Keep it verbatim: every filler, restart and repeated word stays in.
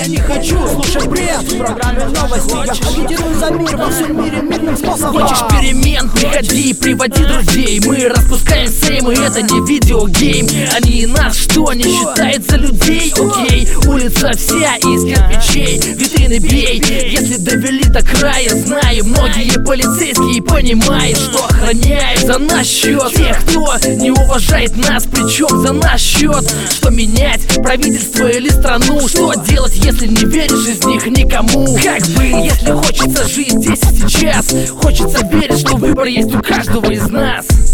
я не хочу слушать бред. В программе новости я агитирую за мир во всем мире мирным способом. Хочешь перемен? Приходи, приводи друзей. Мы распускаем сейм, и это не видеогейм. Они и нас что, не считают за людей? Окей, улица вся из кирпичей, витрины бей. Если довели до края, знаю, многие полицейские понимают, что охраняют за наш счет тех, кто не уважает нас, причем за наш счет. Что менять, правительство или страну? Что делать, если не веришь из них никому? Как бы, если хочется жить здесь и сейчас, хочется верить, что выбор есть у каждого из нас.